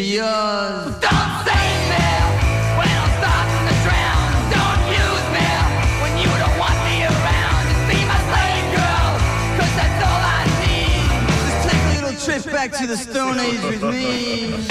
of yours. Don't save me when I'm starting to drown. Don't use me when you don't want me around. Just be my slave girl, 'cause that's all I need. Just take a little trip back to the Stone Age with me.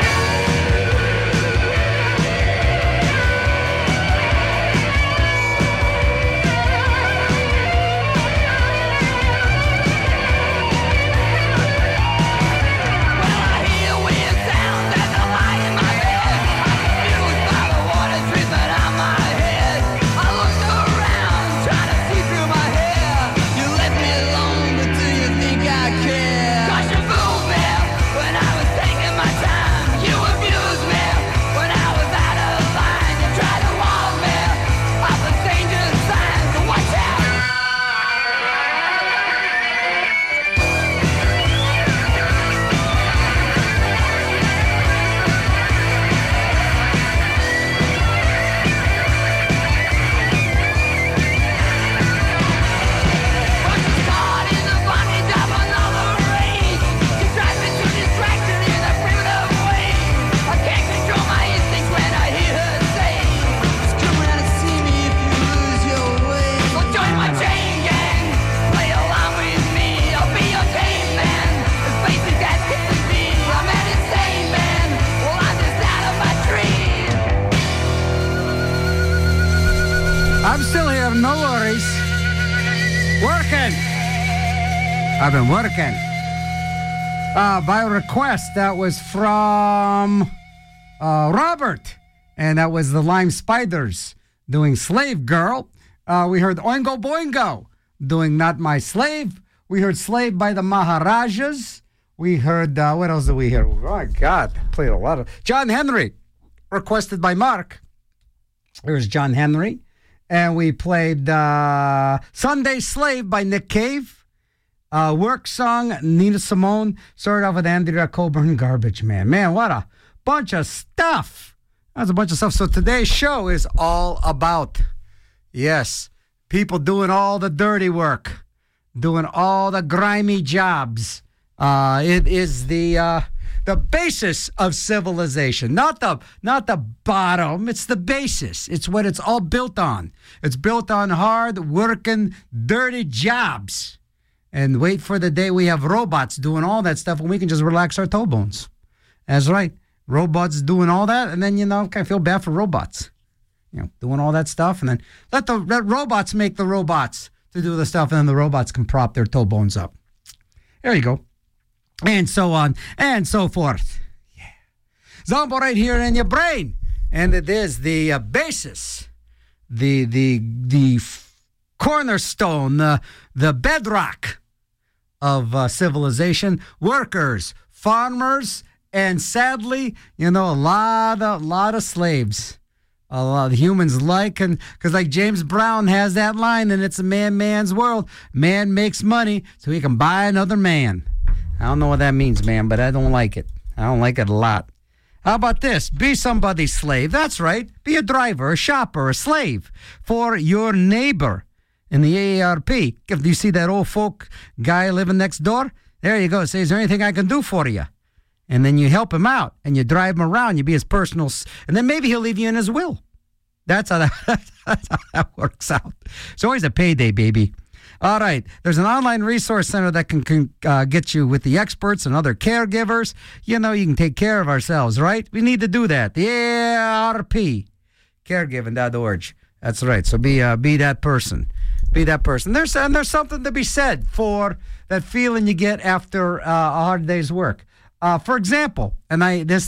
I've been working. By request, that was from Robert, and that was the Lime Spiders doing Slave Girl. We heard Oingo Boingo doing Not My Slave. We heard Slave by the Maharajas. We heard, what else did we hear? Oh, my God, played a lot of. John Henry, requested by Mark. There's John Henry. And we played Sunday Slave by Nick Cave. Work song, Nina Simone. Started off with Andrea Coburn, Garbage Man. Man, what a bunch of stuff. That's a bunch of stuff. So today's show is all about, yes, people doing all the dirty work, doing all the grimy jobs. It is the basis of civilization, not the bottom. It's the basis. It's what it's all built on. It's built on hard working, dirty jobs. And wait for the day we have robots doing all that stuff and we can just relax our toe bones. That's right. Robots doing all that, and then, I feel bad for robots. Doing all that stuff, and then let robots make the robots to do the stuff, and then the robots can prop their toe bones up. There you go. And so on and so forth. Yeah. Zombo right here in your brain. And it is the basis, the cornerstone, the bedrock of civilization. Workers, farmers, and sadly, a lot of slaves. A lot of humans because like James Brown has that line, and it's a man's world. Man makes money so he can buy another man. I don't know what that means, man, but I don't like it. I don't like it a lot. How about this? Be somebody's slave. That's right. Be a driver, a shopper, a slave for your neighbor. In the AARP, if you see that old folk guy living next door, there you go. Say, is there anything I can do for you? And then you help him out, and you drive him around. You be his personal, and then maybe he'll leave you in his will. That's how that works out. It's always a payday, baby. All right. There's an online resource center that can get you with the experts and other caregivers. You can take care of ourselves, right? We need to do that. The AARP, caregiving.org. That's right. So be that person. Be that person. There's something to be said for that feeling you get after a hard day's work. For example, and I had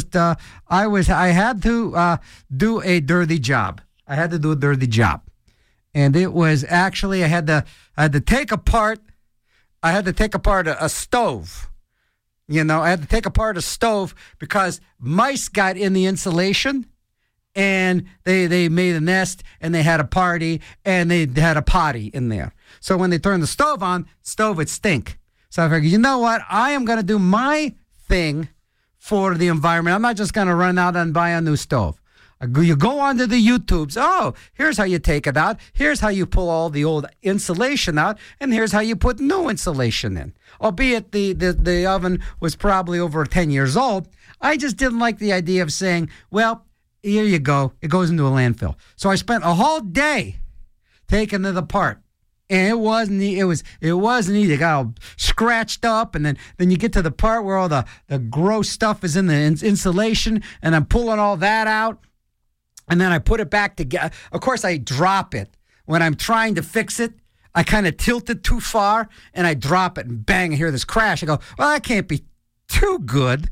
to do a dirty job. I had to do a dirty job, and it was actually I had to take apart a stove. I had to take apart a stove because mice got in the insulation. And they made a nest, and they had a party, and they had a potty in there. So when they turned the stove on, would stink. So I figured, you know what? I am going to do my thing for the environment. I'm not just going to run out and buy a new stove. You go onto the YouTubes. Oh, here's how you take it out. Here's how you pull all the old insulation out. And here's how you put new insulation in. Albeit the oven was probably over 10 years old, I just didn't like the idea of saying, well, here you go. It goes into a landfill. So I spent a whole day taking it apart. And it wasn't easy. It got all scratched up, and then you get to the part where all the gross stuff is in the insulation, and I'm pulling all that out, and then I put it back together. Of course, I drop it. When I'm trying to fix it, I kind of tilt it too far, and I drop it, and bang, I hear this crash. I go, well, that can't be too good,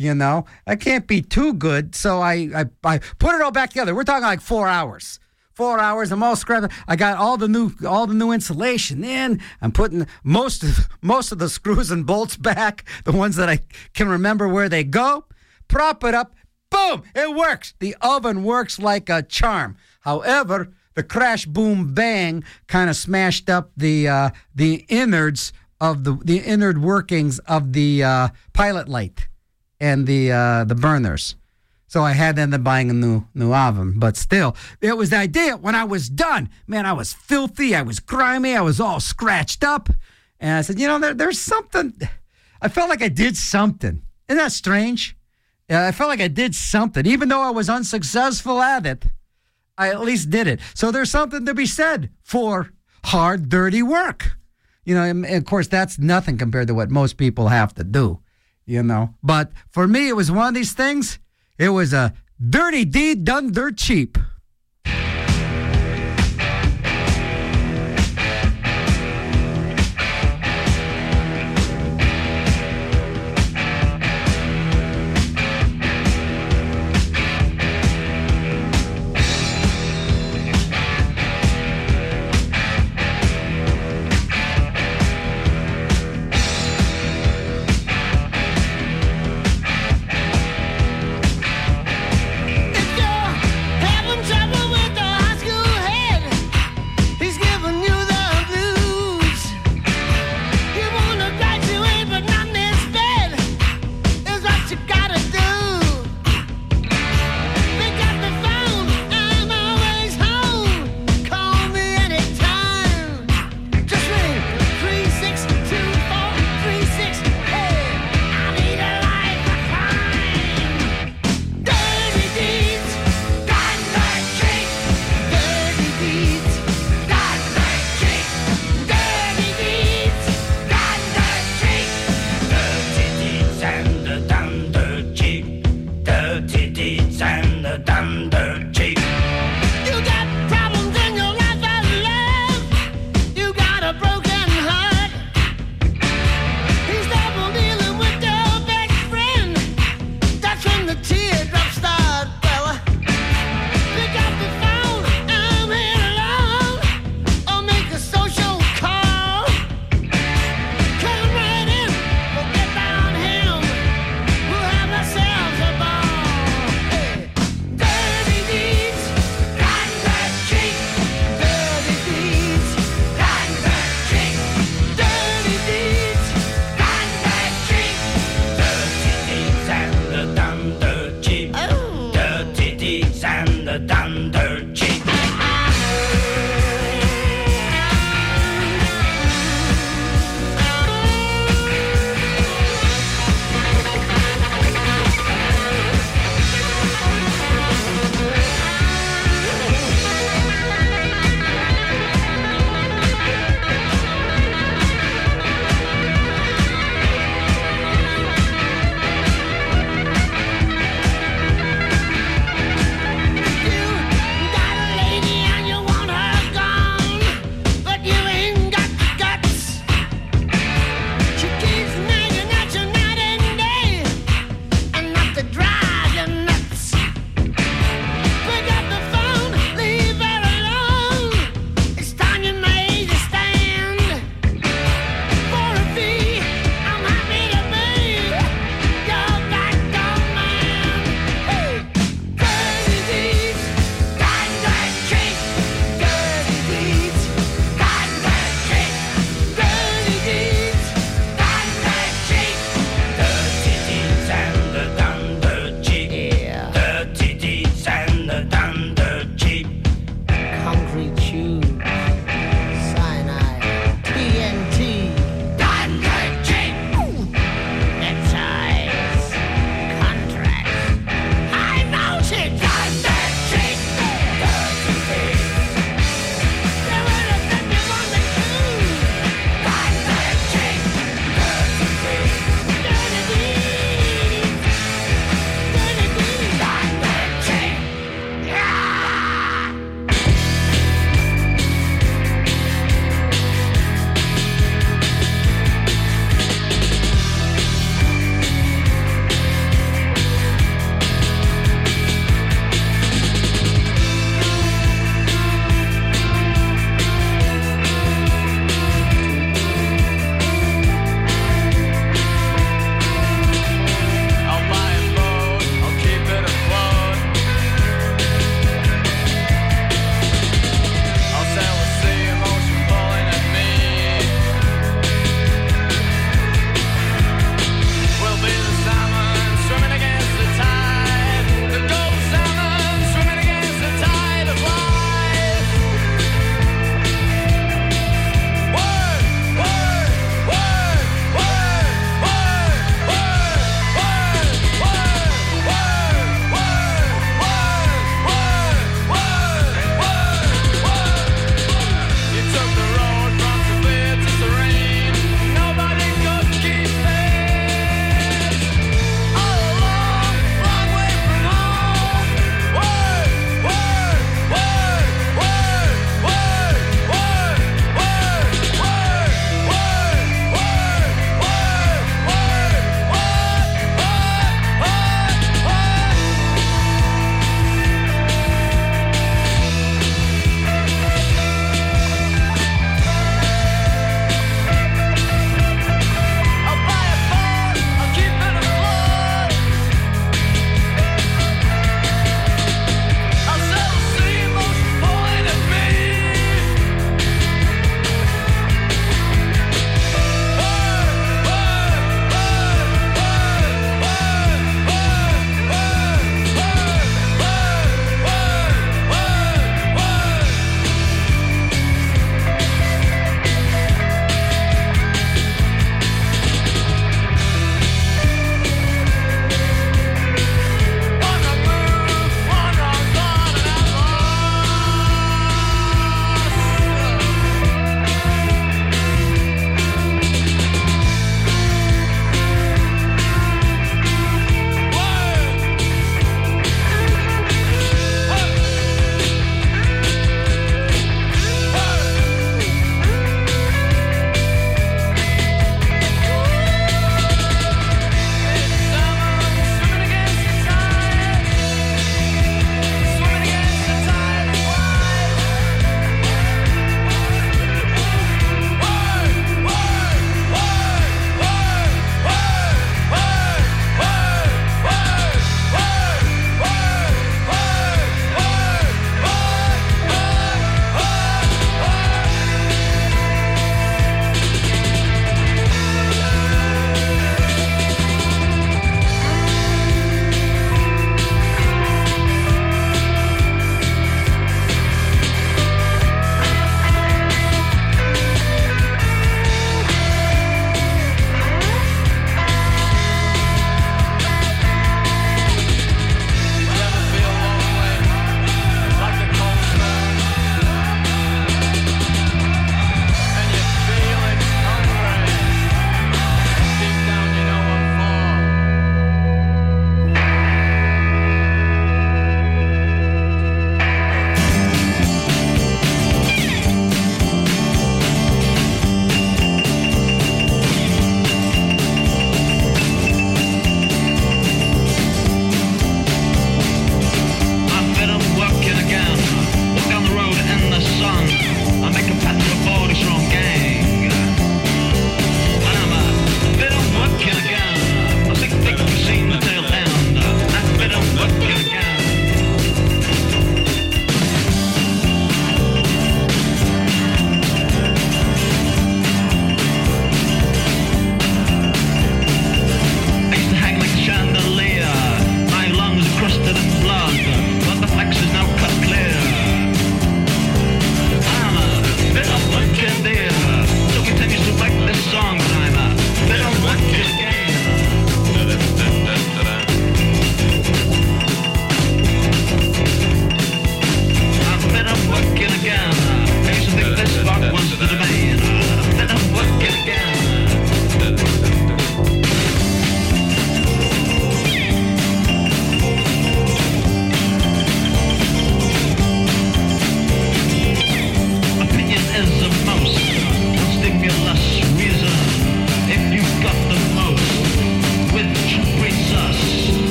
I can't be too good, so I put it all back together. We're talking like 4 hours. 4 hours. I'm all scrubbed. I got all the new insulation in. I'm putting most of the screws and bolts back, the ones that I can remember where they go. Prop it up. Boom! It works. The oven works like a charm. However, the crash, boom, bang kind of smashed up the innards of the innard workings of the pilot light and the burners. So I had to end up buying a new oven. But still, it was the idea when I was done. Man, I was filthy. I was grimy. I was all scratched up. And I said, there's something. I felt like I did something. Isn't that strange? I felt like I did something. Even though I was unsuccessful at it, I at least did it. So there's something to be said for hard, dirty work. And of course, that's nothing compared to what most people have to do, But for me, it was one of these things. It was a dirty deed done dirt cheap. If you're having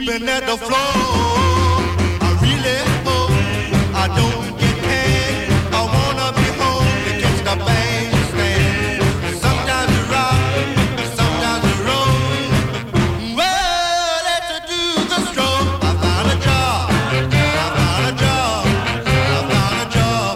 Sweeping at the floor. I really hope I don't get paid. I wanna be home to catch the bandstand. Sometimes you rock, sometimes you roll. Well, let's do the stroke. I found a job. I found a job. I found a job.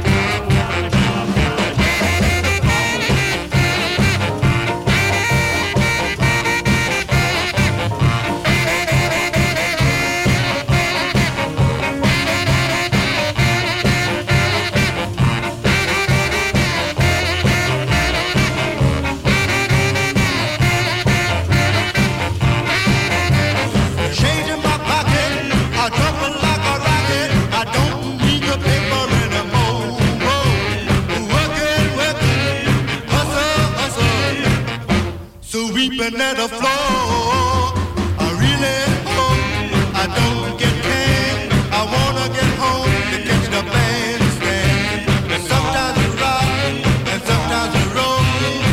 Change in my pocket, I drop it like a rocket. I don't need the paper anymore. Working, working, hustle, hustle. Sweeping at the floor. I really hope I don't get paid. I wanna get home to catch the bandstand. And sometimes you rock, and sometimes you roll.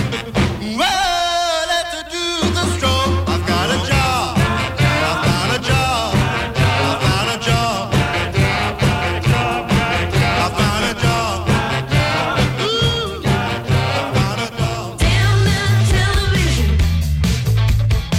Well, let's do the stroke. I've got a job. I found a job. I found a job. I found a job. Ooh, I found a job. Damn that television.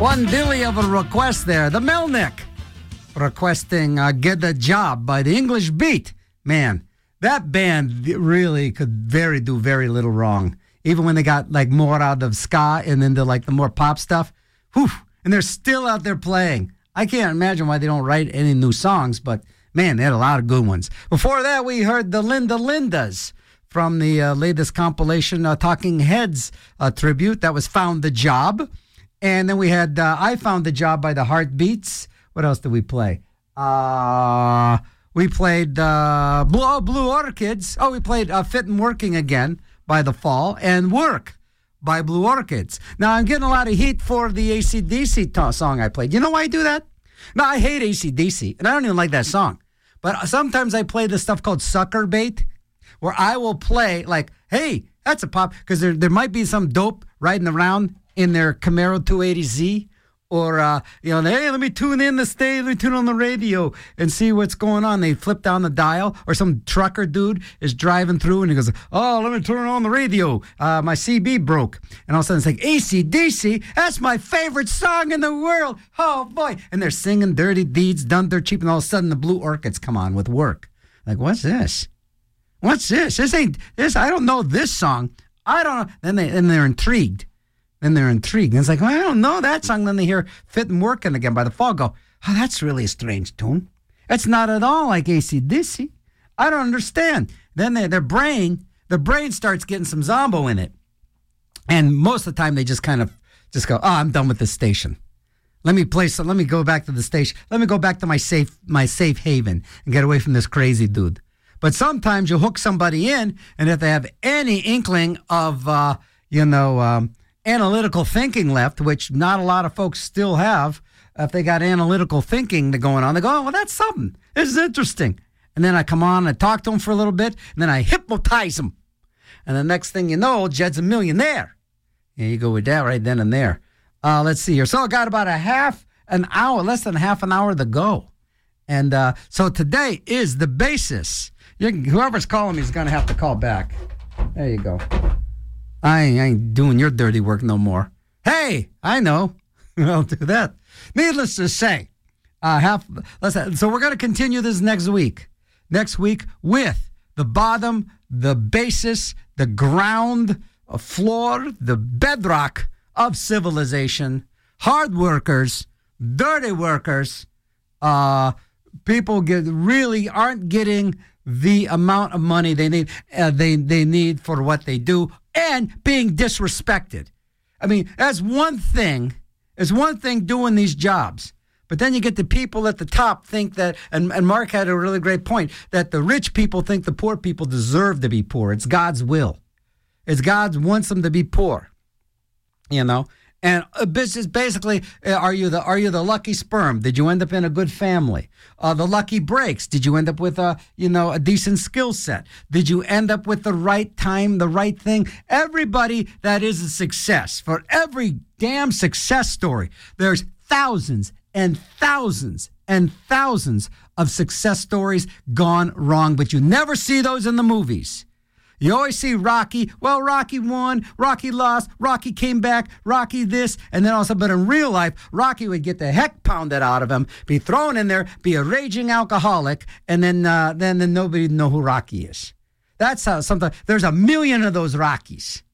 One dilly of a request there. The Melnick requesting Get the Job by the English Beat. Man, that band really could do very little wrong. Even when they got like more out of ska and into like the more pop stuff. Whew, and they're still out there playing. I can't imagine why they don't write any new songs, but man, they had a lot of good ones. Before that, we heard the Linda Lindas from the latest compilation, Talking Heads tribute. That was Found the Job. And then we had I Found the Job by the Heartbeats. What else did we play? We played Blue Orchids. Oh, we played Fit and Working Again by The Fall and Work by Blue Orchids. Now, I'm getting a lot of heat for the AC/DC song I played. You know why I do that? No, I hate AC/DC, and I don't even like that song. But sometimes I play this stuff called Sucker Bait, where I will play like, hey, that's a pop, because there might be some dope riding around in their Camaro 280Z, or, hey, let me tune in the station, let me tune on the radio and see what's going on. They flip down the dial, or some trucker dude is driving through and he goes, oh, let me turn on the radio. My CB broke. And all of a sudden it's like, AC/DC, that's my favorite song in the world. Oh, boy. And they're singing Dirty Deeds, Done Dirt Cheap, and all of a sudden the Blue Orchids come on with Work. Like, what's this? What's this? I don't know this song. I don't know. Then they're intrigued. And it's like, well, I don't know that song. Then they hear Fit and Working Again by The Fall. Go, oh, that's really a strange tune. It's not at all like AC/DC. I don't understand. Then the brain starts getting some Zombo in it. And most of the time they just kind of go, oh, I'm done with this station. Let me go back to the station. Let me go back to my safe haven and get away from this crazy dude. But sometimes you hook somebody in, and if they have any inkling of, analytical thinking left, which not a lot of folks still have, if they got analytical thinking going on, they go, oh, well, that's something. This is interesting. And then I come on and talk to them for a little bit, and then I hypnotize them. And the next thing you know, Jed's a millionaire. Yeah, you go with that right then and there. Let's see here. So I got about less than half an hour to go. And so today is the basis. Whoever's calling me is going to have to call back. There you go. I ain't doing your dirty work no more. Hey, I know. I'll do that. Needless to say, so we're going to continue this next week. Next week with the bottom, the basis, the ground, floor, the bedrock of civilization, hard workers, dirty workers, people really aren't getting the amount of money they need. They need for what they do, and being disrespected. I mean, that's one thing. It's one thing doing these jobs. But then you get the people at the top think that, and Mark had a really great point, that the rich people think the poor people deserve to be poor. It's God's will. It's God wants them to be poor. And business basically, are you the lucky sperm? Did you end up in a good family? The lucky breaks. Did you end up with a decent skill set? Did you end up with the right time, the right thing? Everybody that is a success, for every damn success story, there's thousands and thousands and thousands of success stories gone wrong, but you never see those in the movies. You always see Rocky. Well, Rocky won, Rocky lost, Rocky came back, Rocky this, and then all of a sudden, but in real life, Rocky would get the heck pounded out of him, be thrown in there, be a raging alcoholic, and then nobody would know who Rocky is. That's how sometimes there's a million of those Rockies.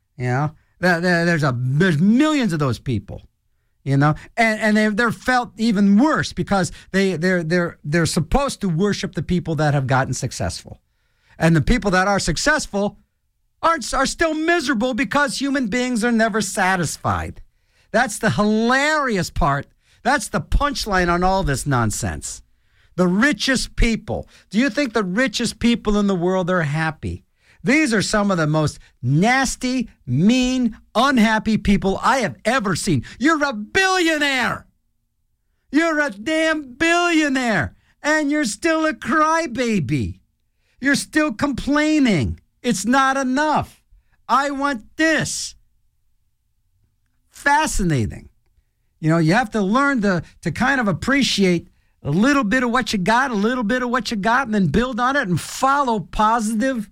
There's millions of those people. And they're felt even worse because they're supposed to worship the people that have gotten successful. And the people that are successful are still miserable because human beings are never satisfied. That's the hilarious part. That's the punchline on all this nonsense. The richest people. Do you think the richest people in the world are happy? These are some of the most nasty, mean, unhappy people I have ever seen. You're a billionaire. You're a damn billionaire. And you're still a crybaby. You're still complaining. It's not enough. I want this. Fascinating. You have to learn to kind of appreciate a little bit of what you got, and then build on it and follow positive,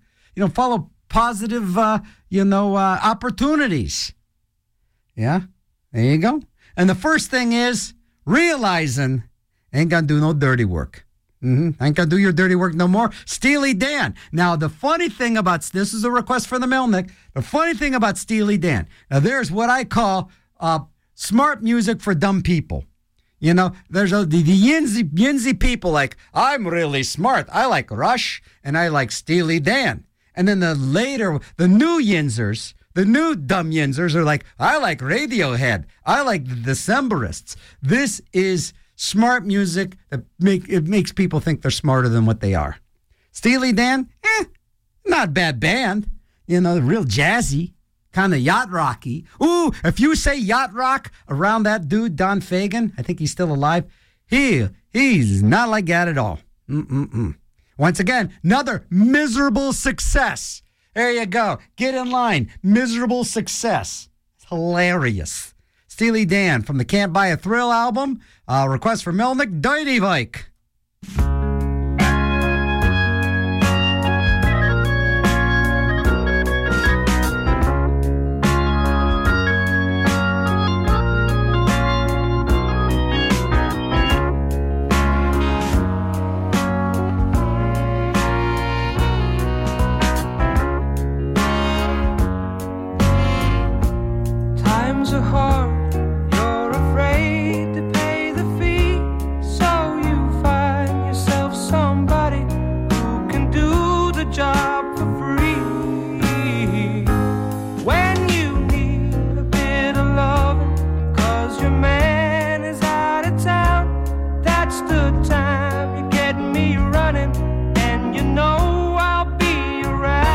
opportunities. Yeah, there you go. And the first thing is realizing ain't gonna do no dirty work. Ain't gonna do your dirty work no more. Steely Dan. Now, the funny thing about this is a request for the Melnick. The funny thing about Steely Dan. Now, there's what I call smart music for dumb people. You know, there's the yinsy people like, I'm really smart. I like Rush and I like Steely Dan. And then the new yinsers, the new dumb yinsers are like, I like Radiohead. I like the Decemberists. This is smart music that makes people think they're smarter than what they are. Steely Dan, not a bad band. You know, real jazzy, kind of yacht rocky. Ooh, if you say yacht rock around that dude, Don Fagen, I think he's still alive, he's not like that at all. Once again, another miserable success. There you go. Get in line. Miserable success. It's hilarious. Steely Dan from the Can't Buy a Thrill album. Request for Melnick, Dirty Vike. Times are hard, you're afraid to pay the fee, so you find yourself somebody who can do the job for free. When you need a bit of loving, 'cause your man is out of town, that's the time you get me running, and you know I'll be around.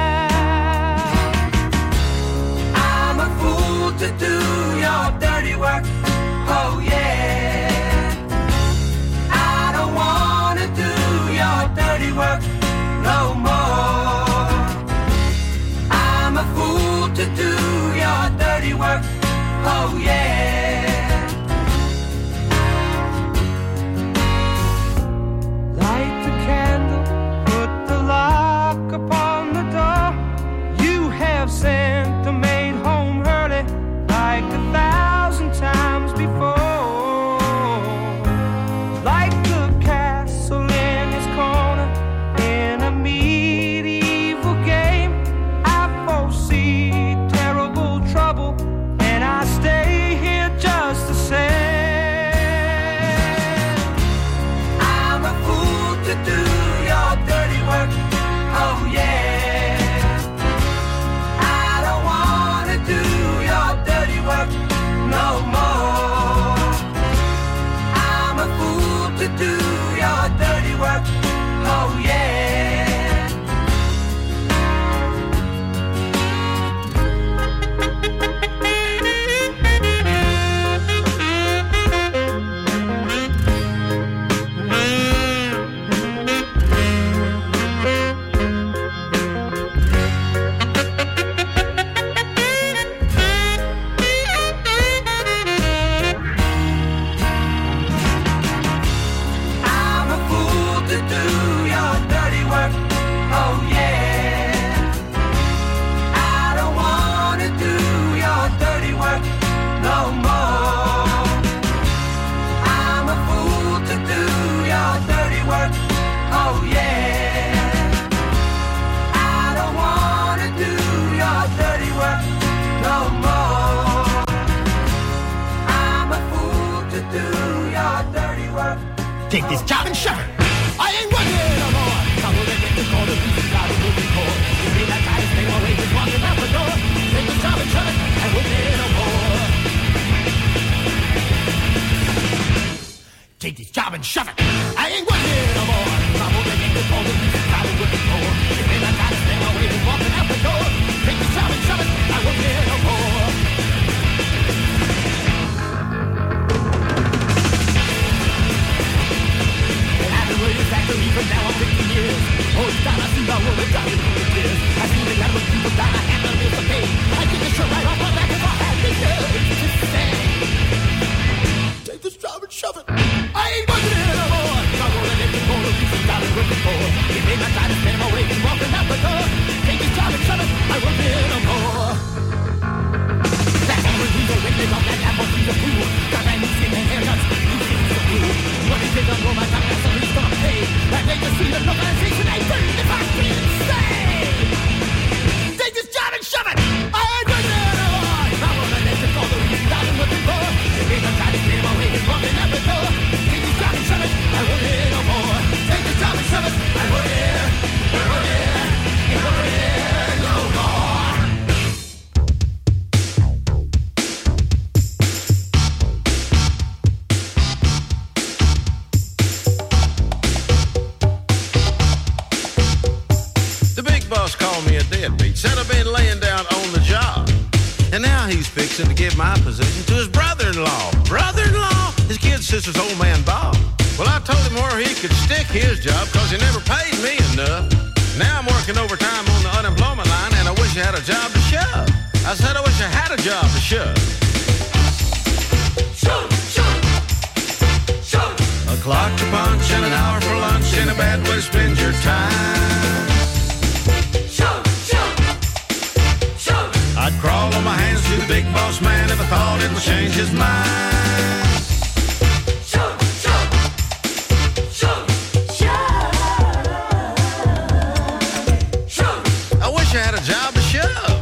I'm a fool to do your dirty work, oh yeah. I don't wanna do your dirty work no more. I'm a fool to do your dirty work, oh yeah. Light the candle, put the lock upon the door. You have sent the maid home early like 1,000 times before. Like the castle in his corner in a medieval game, I foresee terrible trouble, and I stay here just the same. I'm a fool to do your dirty work, oh yeah. I don't wanna do your dirty work no more. I'm a fool to do your dirty work, oh yeah. I'm a fool to do your dirty work, oh yeah. I don't wanna do your dirty work no more. I'm a fool to do your dirty work, oh yeah. I don't wanna do your dirty work no more. I'm a fool to do your dirty work. Take this job and shove it. I ain't working no more. Come on, get the call to be out of moving core. You mean that guy's thing always is walking out the door. Take this job and shove it. I won't get no more. Take this job and shove it. I ain't working no more. Come on, get the call to be out of moving core. You mean that guy's thing always is walking out the door. Take this job and shove it. I won't get no more. I've been waiting factory for now 50 years. Oh, it's down, I see my woman driving through the tears. I see the young people die, I have to live the pain. I get the shirt right off my back if I had the nerve to say. Take this job and shove it. I ain't working it no more. I'm gonna get the corner piece of dollar looking for. You made my time to spend my way walking out the door. Take this job and shove it. I won't get no more. That angry diesel waiting on that apple piece of food. deadbeat. Said I've been laying down on the job. And now he's fixing to give my position to his brother-in-law. Brother-in-law? His kid sister's old man Bob. Well, I told him where he could stick his job because he never paid me enough. Now I'm working overtime on the unemployment line and I wish I had a job to shove. I said I wish I had a job to shove. A clock to punch and an hour for lunch and a bad way to spend your time. I'd crawl on my hands to the big boss man if I thought it would change his mind. I wish I had a job to shove.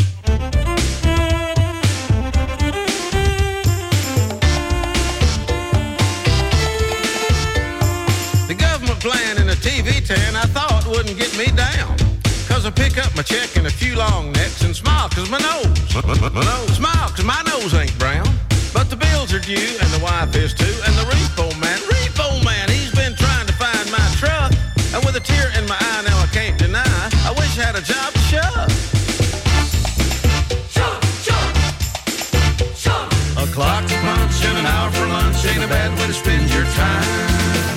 The government plan in a TV tan I thought wouldn't get me down. Cause I pick up my check in a few long necks and smile cause my nose, smile cause my nose ain't brown. But the bills are due and the wife is too. And the repo man, he's been trying to find my truck. And with a tear in my eye now I can't deny, I wish I had a job to shove. A clock to punch and an hour for lunch ain't a bad way to spend your time.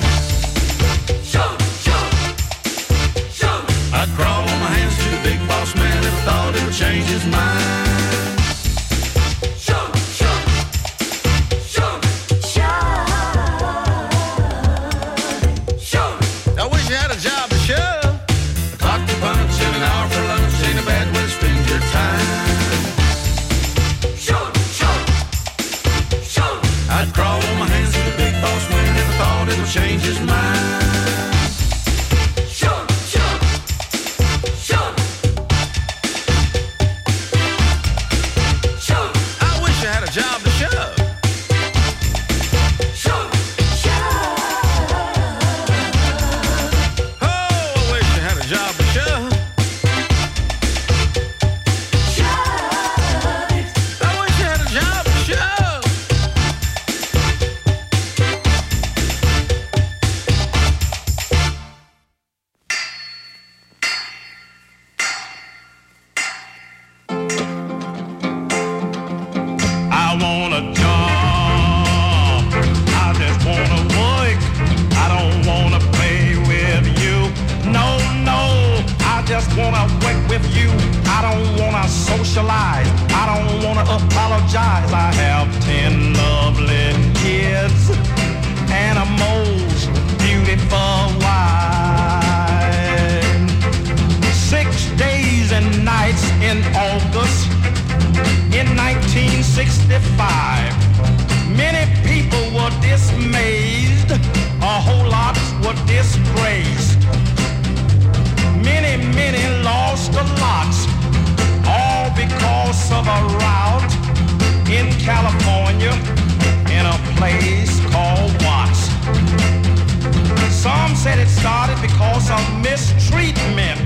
I'd crawl on my hands to the big boss man if I thought it would change his mind. I wish you had a job to shove. A clock to punch and an hour for lunch ain't a bad way to spend your time. I'd crawl on my hands to the big boss man if I thought it would change his mind. Job to shove. Oh, I wish I had a job to shove. I wish I had a job to shove. I want a job. I just want to work. I don't want to play with you. No, no. I just want to work with you. I don't want to socialize. I don't want to apologize. I have 10 lovely kids and a most beautiful wife. 6 days and nights in August. In 1965, many people were dismayed, a whole lot were disgraced. Many lost a lot, all because of a rout in California in a place called Watts. Some said it started because of mistreatment.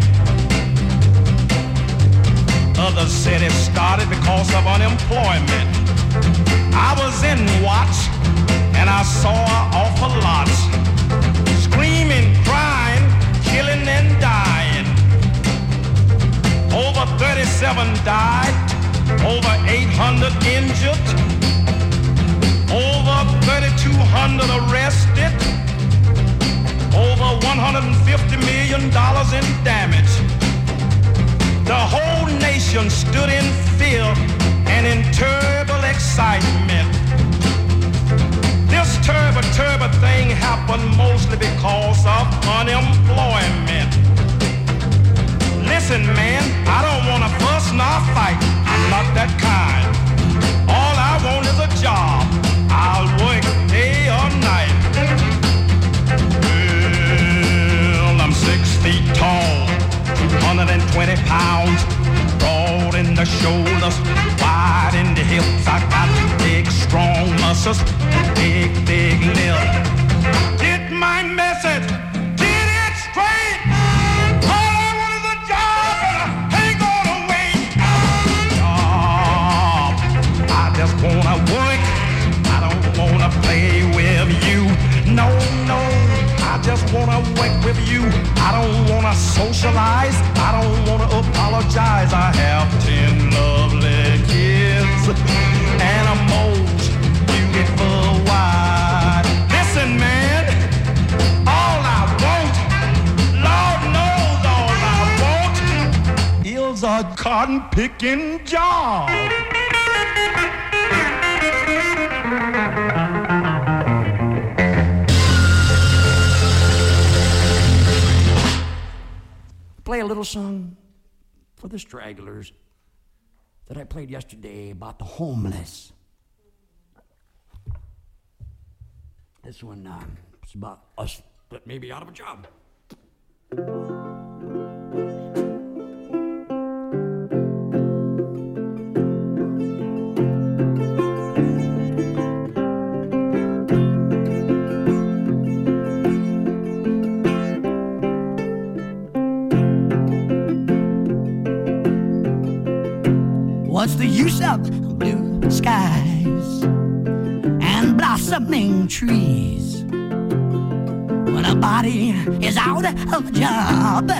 Others said it started because of unemployment. I was in Watts and I saw an awful lot. Screaming, crying, killing and dying. Over 37 died, over 800 injured, over 3,200 arrested, over $150 million in damage. The whole nation stood in fear and in terrible excitement. This terrible thing happened mostly because of unemployment. Listen, man, I don't want to fuss nor fight. I'm not that kind. All I want is a job. I'll work day or night. Well, I'm 6 feet tall. 120 pounds, broad in the shoulders, wide in the hips. I got big, strong muscles, big lips. Get my message, get it straight. All I want is a job, and I ain't gonna wait. Job, I just wanna work. I don't wanna play with you. No, I just wanna wake with you. I don't wanna socialize. I don't wanna apologize. I have 10 lovely kids and a most beautiful wife. Listen, man, all I want, Lord knows all I want, is a cotton picking job. Play a little song for the stragglers that I played yesterday about the homeless. This one is about us that may be out of a job. What's the use of blue skies and blossoming trees when a body is out of a job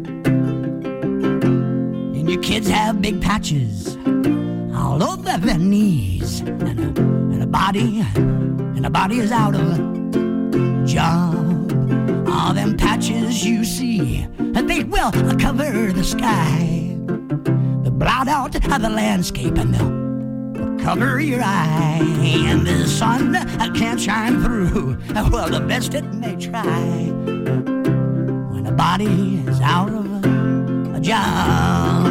and your kids have big patches all over their knees and a body is out of a job? All them patches you see, they will cover the sky. Blot out the landscape and they'll cover your eye, and the sun can't shine through. Well, the best it may try when a body is out of a job.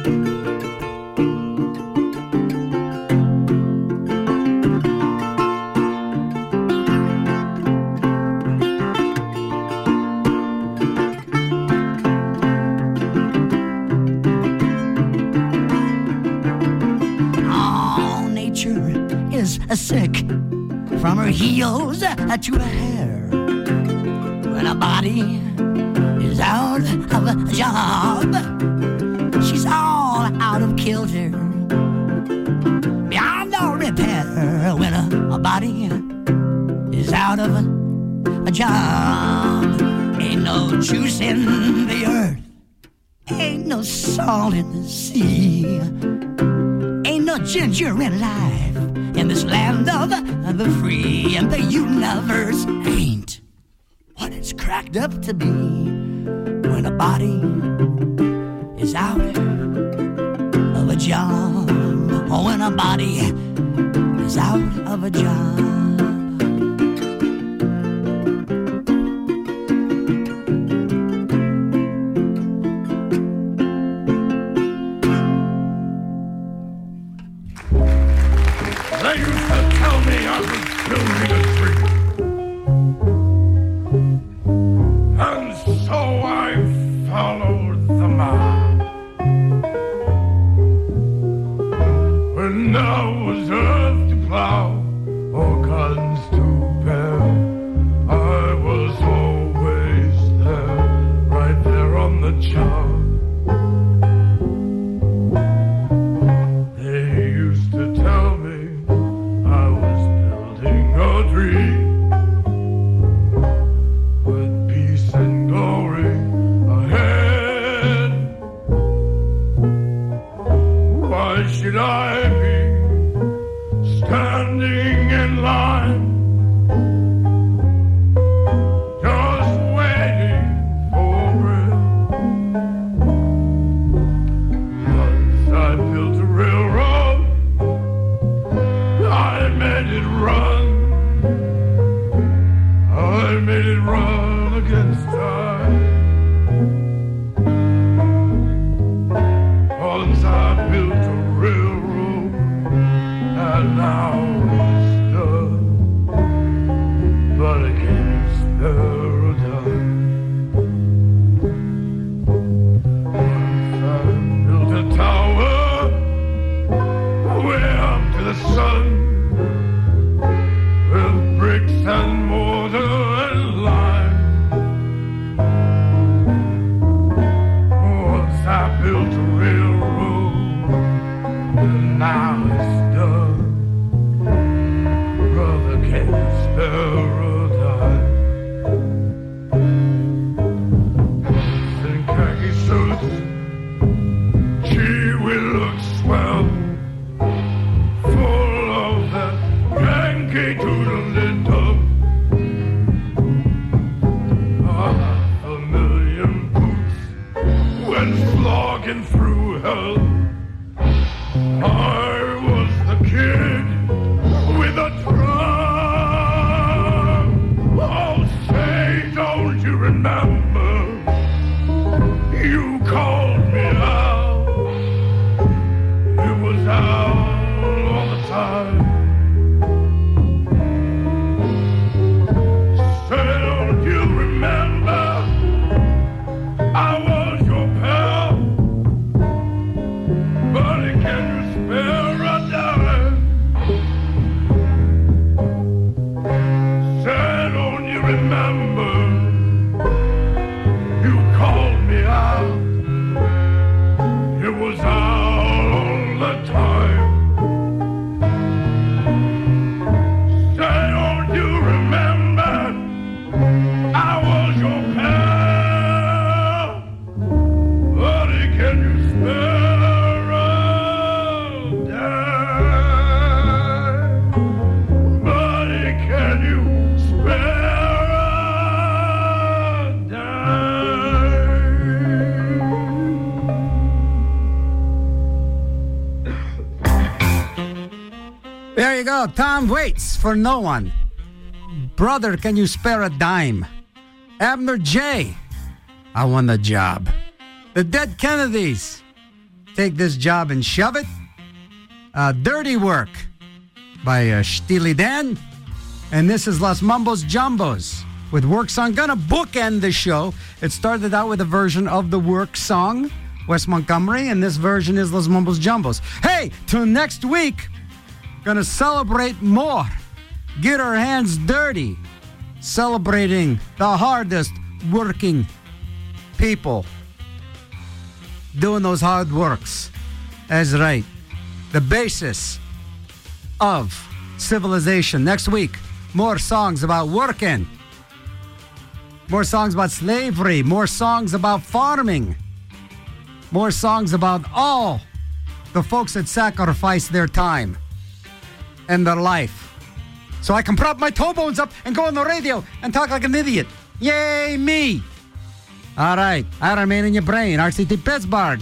Sick from her heels to her hair when a body is out of a job. She's all out of kilter, beyond all repair when a body is out of a job. Ain't no juice in the earth, ain't no salt in the sea, ain't no ginger in life in this land of the free, and the universe ain't what it's cracked up to be when a body is out of a job. Oh, when a body is out of a job. Tom waits for no one. Brother, can you spare a dime? Abner J. I want the job. The Dead Kennedys. Take this job and shove it. Dirty Work by Steely Dan. And this is Los Mumbos Jumbos with Work Song. Gonna bookend the show. It started out with a version of the Work Song, Wes Montgomery, and this version is Los Mumbos Jumbos. Hey, till next week, gonna celebrate more. Get our hands dirty. Celebrating the hardest working people doing those hard works. That's right. The basis of civilization. Next week, more songs about working. More songs about slavery. More songs about farming. More songs about all the folks that sacrifice their time and their life. So I can prop my toe bones up and go on the radio and talk like an idiot. Yay, me. All right. I remain in your brain. RCT Pittsburgh.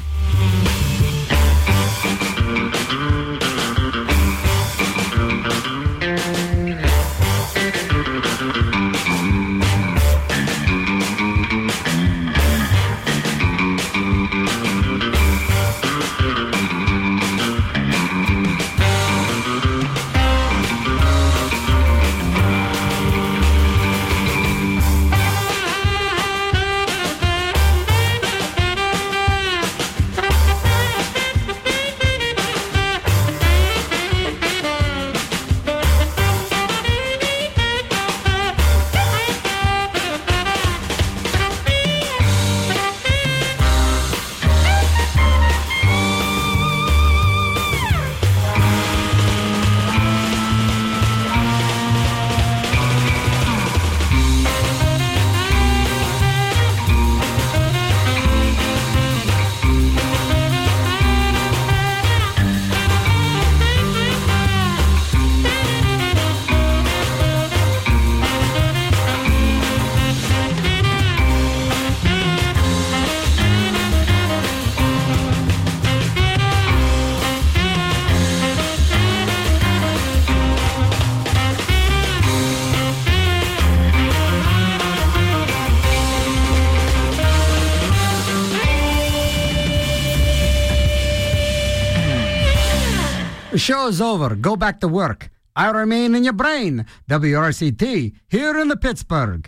The show is over. Go back to work. I remain in your brain. WRCT here in the Pittsburgh.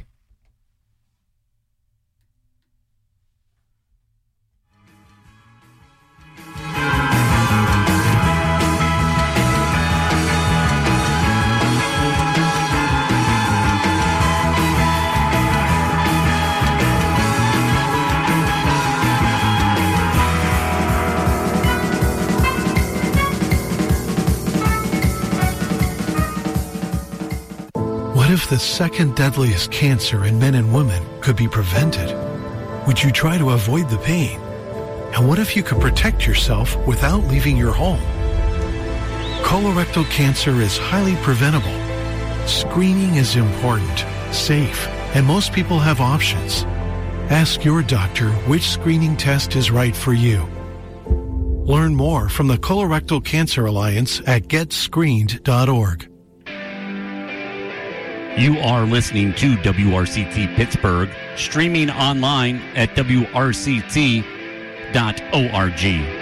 What if the second deadliest cancer in men and women could be prevented? Would you try to avoid the pain? And what if you could protect yourself without leaving your home? Colorectal cancer is highly preventable. Screening is important, safe, and most people have options. Ask your doctor which screening test is right for you. Learn more from the Colorectal Cancer Alliance at getscreened.org. You are listening to WRCT Pittsburgh, streaming online at WRCT.org.